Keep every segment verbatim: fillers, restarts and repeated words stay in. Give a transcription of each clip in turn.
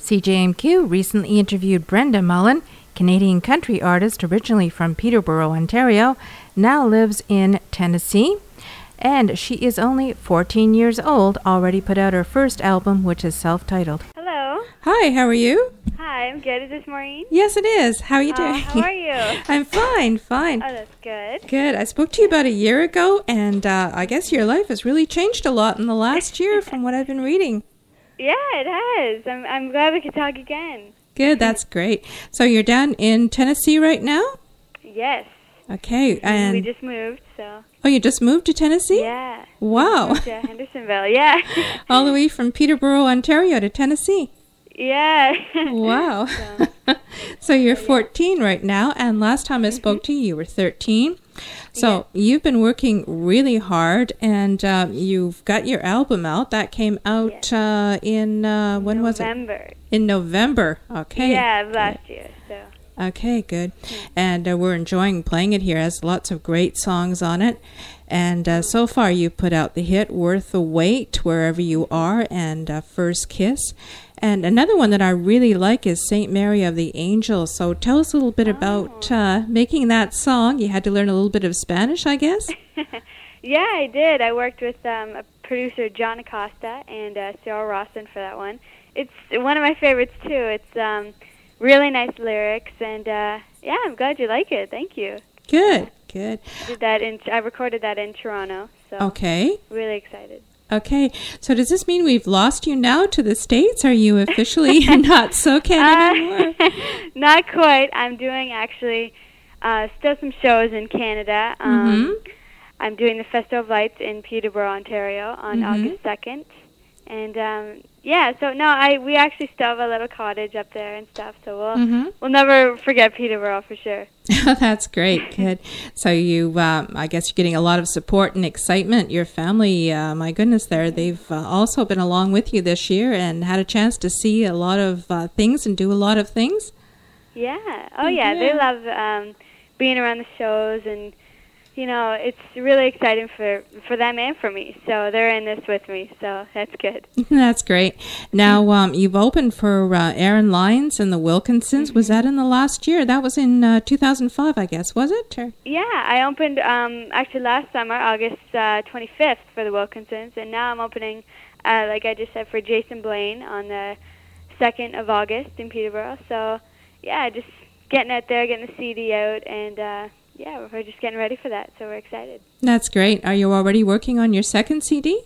C J M Q recently interviewed Brenda Mullen, Canadian country artist originally from Peterborough, Ontario, now lives in Tennessee. And she is only fourteen years old, already put out her first album, which is self-titled. Hello. Hi, how are you? Hi, I'm good. Is this Maureen? Yes, it is. How are you doing? Uh, how are you? I'm fine, fine. Oh, that's good. Good. I spoke to you about a year ago, and uh, I guess your life has really changed a lot in the last year from what I've been reading. Yeah, it has. I'm, I'm glad we could talk again. Good, that's great. So you're down in Tennessee right now? Yes. Okay, and... We just moved, so... Oh, you just moved to Tennessee? Yeah. Wow. Moved to Hendersonville, yeah. All the way from Peterborough, Ontario to Tennessee. Yeah. Wow. So, so you're fourteen right now, and last time I spoke mm-hmm. to you, you were thirteen. So yeah. You've been working really hard, and uh, you've got your album out. That came out yes. uh, in, uh, when November. was it? November. In November, okay. Yeah, last year, so. Okay, good. Mm-hmm. And uh, we're enjoying playing it here. It has lots of great songs on it. And uh, so far you've put out the hit Worth the Wait, Wherever You Are, and uh, First Kiss. And another one that I really like is Saint Mary of the Angels. So tell us a little bit oh. about uh, making that song. You had to learn a little bit of Spanish, I guess? Yeah, I did. I worked with um, a producer, John Acosta, and uh, Sarah Rawson for that one. It's one of my favorites, too. It's um, really nice lyrics, and uh, yeah, I'm glad you like it. Thank you. Good, good. I did that in, I recorded that in Toronto, so okay. Really excited. Okay, so does this mean we've lost you now to the States? Are you officially not SoCan uh, anymore? Not quite. I'm doing actually uh, still some shows in Canada. Um, mm-hmm. I'm doing the Festival of Lights in Peterborough, Ontario on mm-hmm. August second. And um, yeah, so no, I we actually still have a little cottage up there and stuff, so we'll mm-hmm. we'll never forget Peterborough for sure. That's great, good. So you, um, I guess you're getting a lot of support and excitement. Your family, uh, my goodness, there they've uh, also been along with you this year and had a chance to see a lot of uh, things and do a lot of things. Yeah, oh yeah, yeah. They love um, being around the shows and. You know, it's really exciting for, for them and for me. So they're in this with me, so that's good. That's great. Now, um, you've opened for uh, Aaron Lyons and the Wilkinsons. Mm-hmm. Was that in the last year? That was in uh, two thousand five, I guess, was it? Or? Yeah, I opened um, actually last summer, August uh, twenty-fifth, for the Wilkinsons. And now I'm opening, uh, like I just said, for Jason Blaine on the second of August in Peterborough. So, yeah, just getting out there, getting the C D out, and... Uh, Yeah, we're just getting ready for that, so we're excited. That's great. Are you already working on your second C D?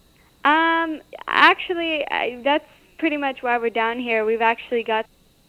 Um, actually, I, that's pretty much why we're down here. We've actually got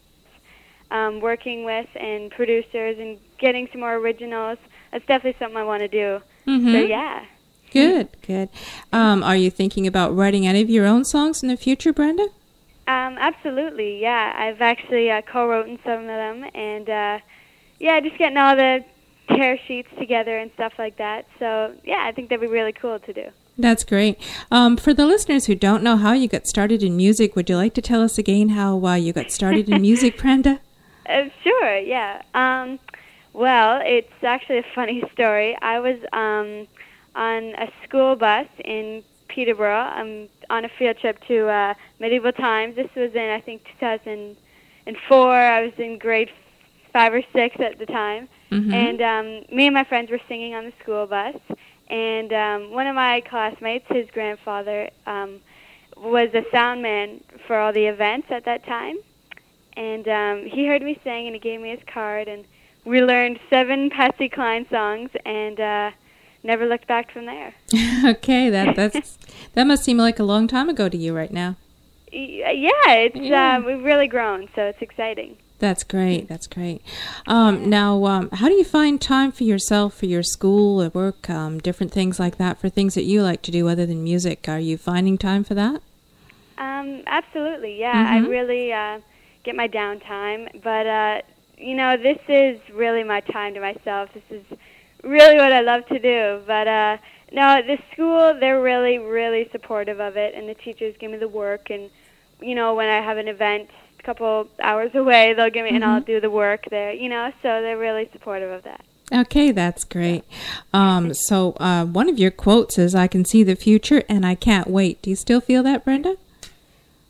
um, working with and producers and getting some more originals. That's definitely something I want to do. Mm-hmm. So, yeah. Good, good. Um, are you thinking about writing any of your own songs in the future, Brenda? Um, absolutely, yeah. I've actually uh, co-written some of them, and, uh, yeah, just getting all the tear sheets together and stuff like that. So, yeah, I think that'd be really cool to do. That's great. Um, for the listeners who don't know how you got started in music, would you like to tell us again how uh, you got started in music, Brenda? Uh, sure, yeah. Um, well, it's actually a funny story. I was um, on a school bus in Peterborough um, on a field trip to uh, Medieval Times. This was in, I think, two thousand four. I was in grade five or six at the time. Mm-hmm. And um, me and my friends were singing on the school bus, and um, one of my classmates, his grandfather, um, was a sound man for all the events at that time, and um, he heard me sing, and he gave me his card, and we learned seven Patsy Cline songs, and uh, never looked back from there. Okay, that that's that must seem like a long time ago to you right now. Yeah, it's yeah. Uh, we've really grown, so it's exciting. That's great. That's great. Um, now, um, how do you find time for yourself, for your school, or work, um, different things like that, for things that you like to do other than music? Are you finding time for that? Um, absolutely, yeah. Mm-hmm. I really uh, get my downtime. But, uh, you know, this is really my time to myself. This is really what I love to do. But, uh, no, the school, they're really, really supportive of it, and the teachers give me the work. And, you know, when I have an event couple hours away, they'll give me, mm-hmm. and I'll do the work there, you know, so they're really supportive of that. Okay, that's great. Um, so uh, one of your quotes is, I can see the future and I can't wait. Do you still feel that, Brenda?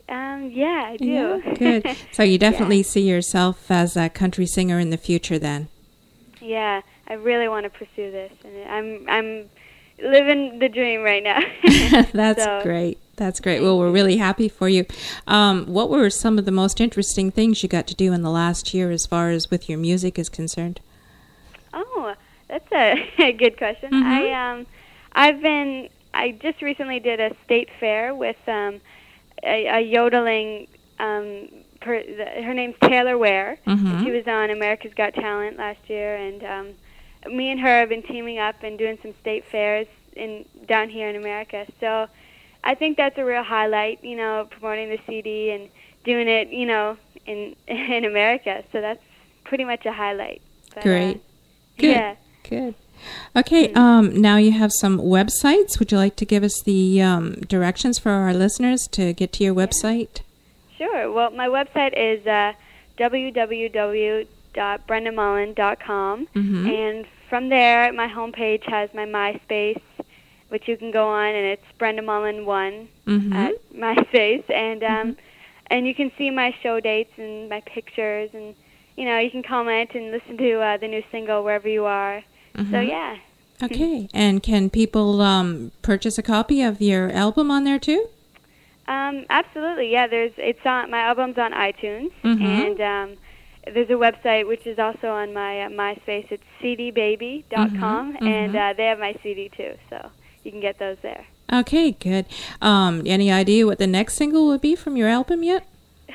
Um, yeah, I do. Yeah, good. So you definitely yeah. see yourself as a country singer in the future then? Yeah, I really want to pursue this. And I'm I'm living the dream right now. That's so. great. That's great. Well, we're really happy for you. Um, what were some of the most interesting things you got to do in the last year as far as with your music is concerned? Oh, that's a, a good question. Mm-hmm. I um, I've been. I just recently did a state fair with um, a, a yodeling. Um, per, the, her name's Taylor Ware. Mm-hmm. And she was on America's Got Talent last year, and um, me and her have been teaming up and doing some state fairs in down here in America. So I think that's a real highlight. You know, promoting the C D and doing it. You know, in in America. So that's pretty much a highlight. But, Great. Uh, Good. Yeah. Good. Okay, um, now you have some websites. Would you like to give us the um, directions for our listeners to get to your website? Sure. Well, my website is uh, w w w dot brenda mullen dot com, mm-hmm. and from there, my homepage has my MySpace, which you can go on, and it's Brenda Mullen one mm-hmm. at MySpace, and um, mm-hmm. and you can see my show dates and my pictures, and you know, you can comment and listen to uh, the new single wherever you are. Mm-hmm. So, yeah. Okay. And can people um, purchase a copy of your album on there, too? Um, absolutely. Yeah, there's it's on my album's on iTunes, mm-hmm. and um, there's a website which is also on my uh, MySpace. It's c d baby dot com, mm-hmm. and uh, they have my C D, too, so you can get those there. Okay, good. Um, any idea what the next single would be from your album yet?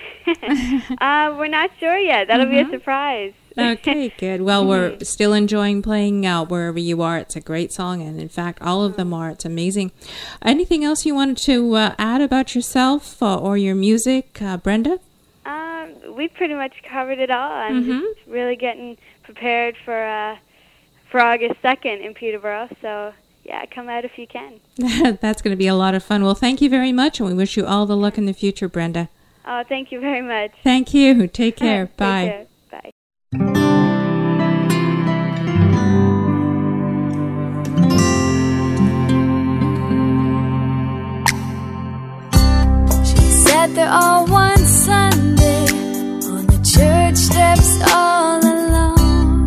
uh, we're not sure yet. That'll mm-hmm. be a surprise. Okay, good. Well, we're still enjoying playing uh, wherever you are. It's a great song, and in fact, all of them are. It's amazing. Anything else you wanted to uh, add about yourself uh, or your music, uh, Brenda? Um, we pretty much covered it all. I'm mm-hmm. just really getting prepared for uh, for August second in Peterborough, so yeah, come out if you can. That's going to be a lot of fun. Well, thank you very much, and we wish you all the luck in the future, Brenda. Oh, thank you very much. Thank you. Take care. Take Bye. Care. Bye. She sat there all one Sunday on the church steps all alone,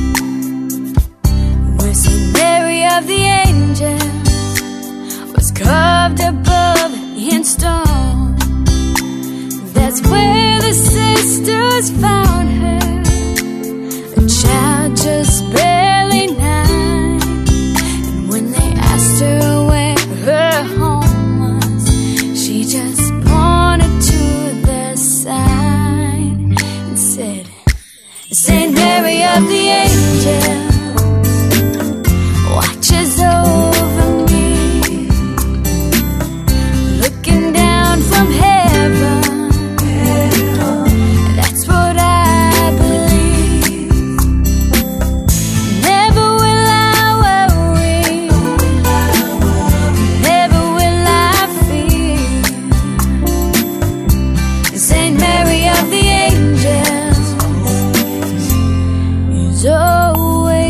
where Saint Mary of the Angels was carved above in stone. That's where the sisters found her, a child just barely nine. And when they asked her where her home was, she just pointed to the sign and said, Saint Mary of the Angels watches over me, looking down from heaven. Always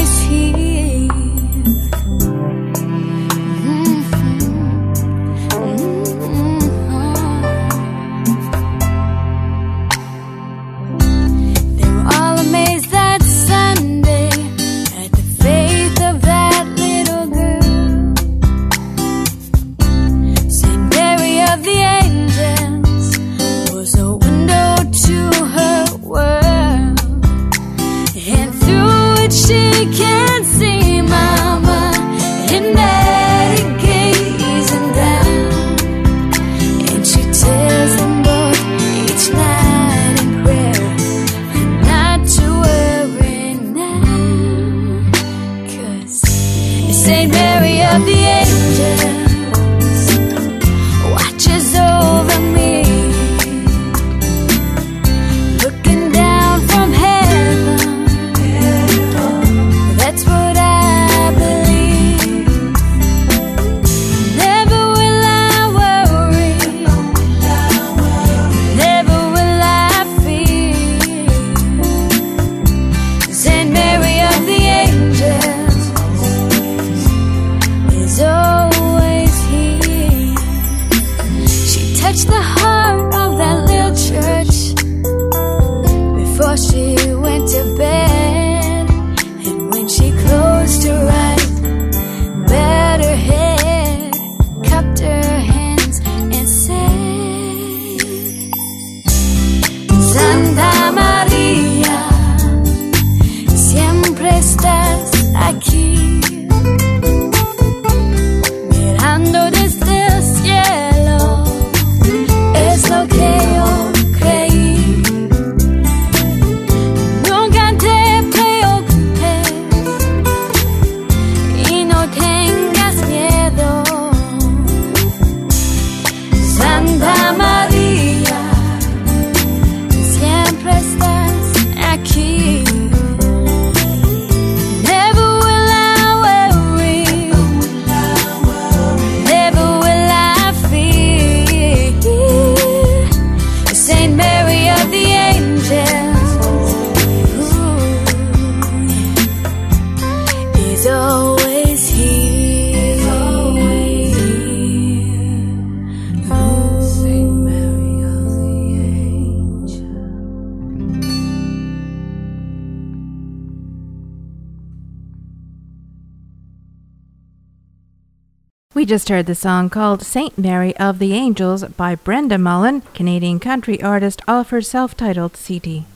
We just heard the song called Saint Mary of the Angels by Brenda Mullen, Canadian country artist off her self-titled C D.